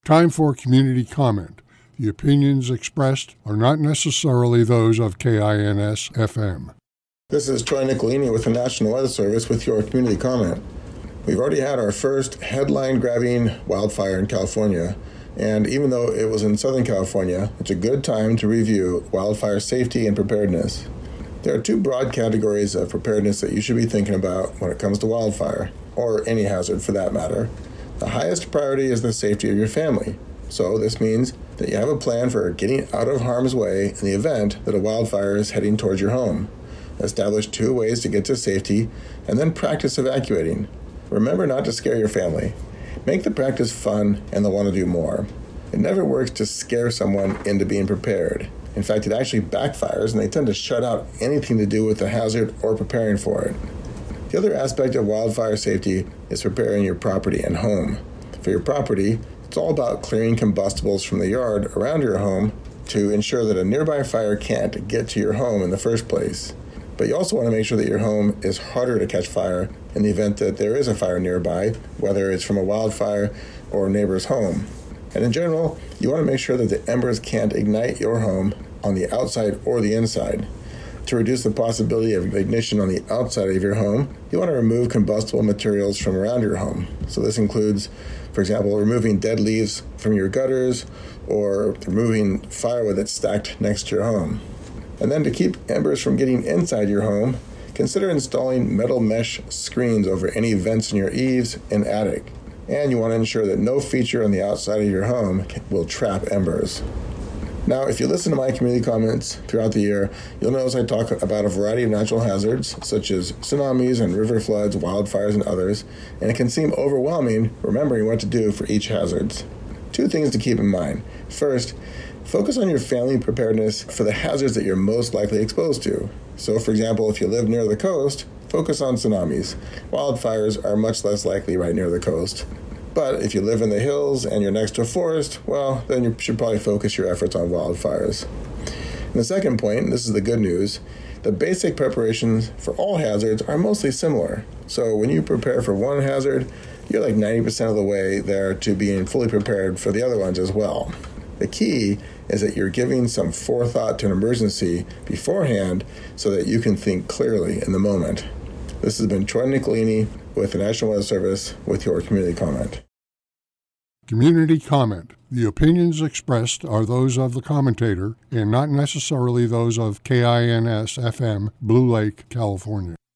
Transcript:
Time for community comment. The opinions expressed are not necessarily those of KINS-FM. This is Troy Nicolini with the National Weather Service with your community comment. We've already had our first headline-grabbing wildfire in California, and even though it was in Southern California, it's a good time to review wildfire safety and preparedness. There are two broad categories of preparedness that you should be thinking about when it comes to wildfire, or any hazard for that matter. The highest priority is the safety of your family. So this means that you have a plan for getting out of harm's way in the event that a wildfire is heading towards your home. Establish 2 ways to get to safety, and then practice evacuating. Remember not to scare your family. Make the practice fun, and they'll want to do more. It never works to scare someone into being prepared. In fact, it actually backfires, and they tend to shut out anything to do with the hazard or preparing for it. The other aspect of wildfire safety is preparing your property and home. For your property, it's all about clearing combustibles from the yard around your home to ensure that a nearby fire can't get to your home in the first place. But you also want to make sure that your home is harder to catch fire in the event that there is a fire nearby, whether it's from a wildfire or a neighbor's home. And in general, you want to make sure that the embers can't ignite your home on the outside or the inside. To reduce the possibility of ignition on the outside of your home, you want to remove combustible materials from around your home. So this includes, for example, removing dead leaves from your gutters or removing firewood that's stacked next to your home. And then to keep embers from getting inside your home, consider installing metal mesh screens over any vents in your eaves and attic. And you want to ensure that no feature on the outside of your home will trap embers. Now, if you listen to my community comments throughout the year, you'll notice I talk about a variety of natural hazards, such as tsunamis and river floods, wildfires, and others, and it can seem overwhelming remembering what to do for each hazard. 2 things to keep in mind. First, focus on your family preparedness for the hazards that you're most likely exposed to. So, for example, if you live near the coast, focus on tsunamis. Wildfires are much less likely right near the coast. But if you live in the hills and you're next to a forest, well, then you should probably focus your efforts on wildfires. And the second point, and this is the good news, the basic preparations for all hazards are mostly similar. So when you prepare for one hazard, you're like 90% of the way there to being fully prepared for the other ones as well. The key is that you're giving some forethought to an emergency beforehand so that you can think clearly in the moment. This has been Troy Nicolini with the National Weather Service with your community comment. Community comment. The opinions expressed are those of the commentator and not necessarily those of KINS-FM, Blue Lake, California.